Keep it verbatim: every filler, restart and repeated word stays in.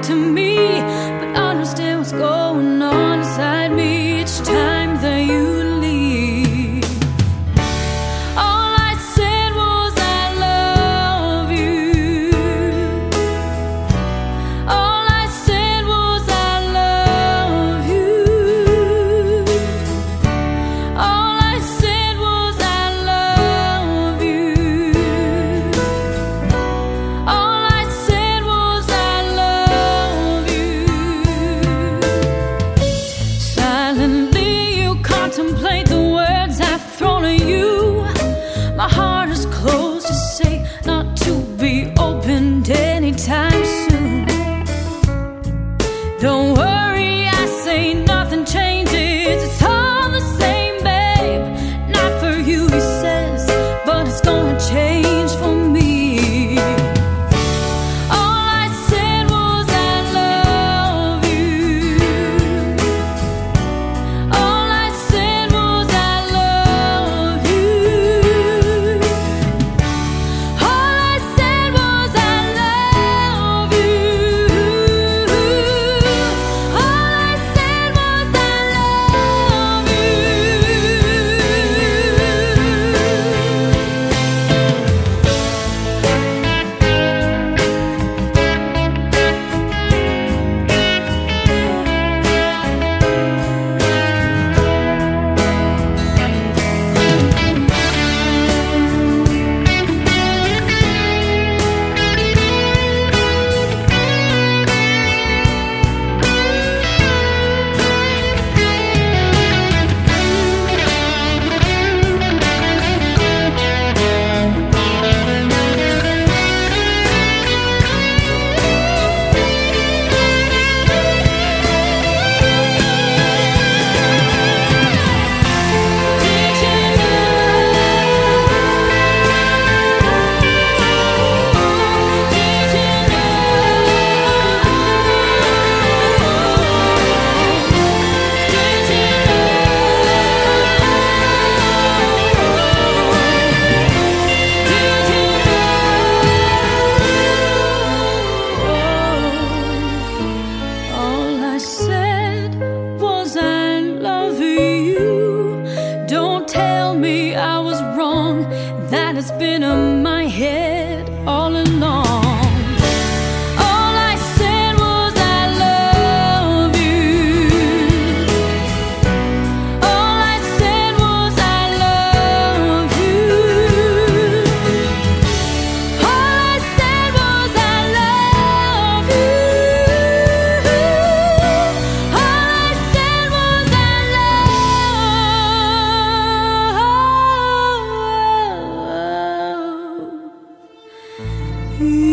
to me, but I understand what's going on inside me each time that you leave. All I said was I love you. All I said was I love you. All I said was I love you. All I said was I love you. Silently you contemplate the words I've thrown at you. My heart is closed to say, not to be opened anytime soon. Don't worry, I say nothing changes. It's all the same, babe. Not for you, he says, but it's gonna change for me. All I said was I love you. All I said was I love you. All I said was I love you. All I said was I love you. All I said was I love you. Don't tell me I was wrong. That has been in my head all along. All I said was I love you. All I said was I love you. All I said was I love you. All I said was I love you.